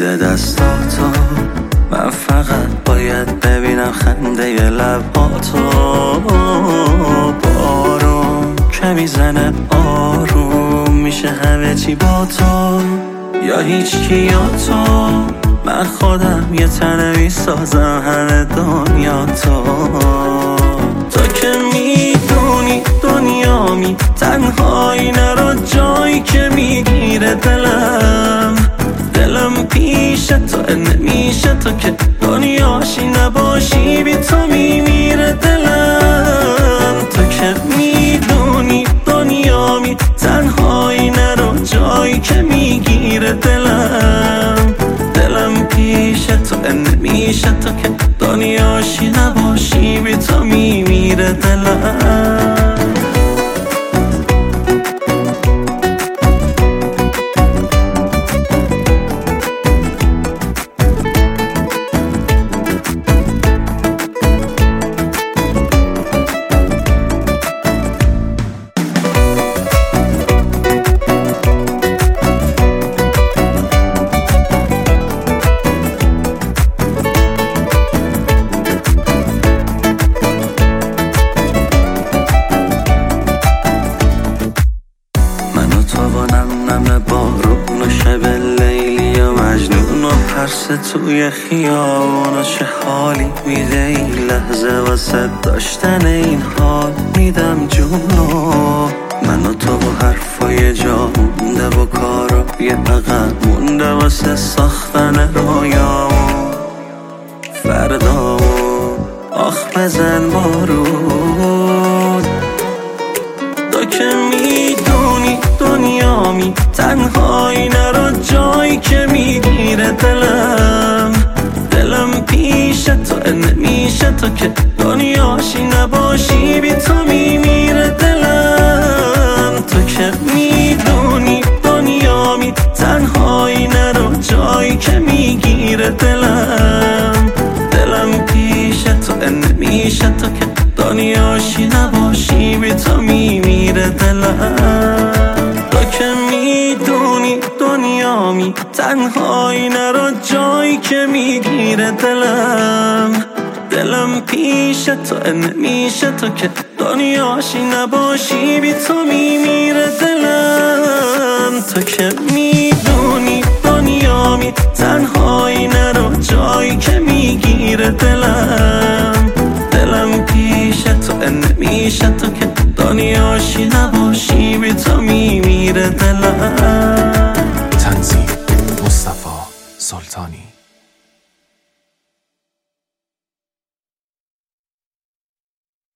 میده دستاتو. من فقط باید ببینم خنده لباتو. بارون که میزنه آروم میشه همه چی با تو، یا هیچ کی یا تو. من خودم یه تنه میسازم همه دنیا تو. تو که میدونی دنیامی تنهایی، نرو جایی که میگیره دلم پیش تو نمیشه. تو که دنیاشی نباشی بی تو میمیره دلم. تو که میدونی دنیامی تنهایی، نرو جایی که میگیره دلم پیش تو نمیشه. تو که دنیاشی نباشی بی تو میمیره دلم. بارون و شب لیلی و مجنون و پرس توی خیابون و چه حالی میده این لحظه واسه داشتن این حال. میدم جونو من و تو و حرفای جا مونده و کارا یه عقب مونده واسه ساختن رویامون فردامون. آخ بزن بارون. تو که میدونی دنیامی تنهایی، نرو جایی که میگیره دلم پیش تو نمیشه. تو که دنیاشی نباشی بی تو میمیره دلم. تو که میدونی دنیامی تنهایی، نرو جایی که میگیره دلم پیش تو نمیشه. تو که دنیاشی نباشی بی تو میمیره دلم. تو که میدونی دنیامی تنهایی، نرو جایی که میگیره دلم پیش تو نمیشه. تو که دنیاشی نباشی بی تو میمیره دلم. تو که میدونی دنیامی تنهایی، نرو جایی که میگیره دلم پیش تو نمیشه. تو که دنیاشی نباشی بی تو میمیره دلم. تنظیم مصطفی سلطانی.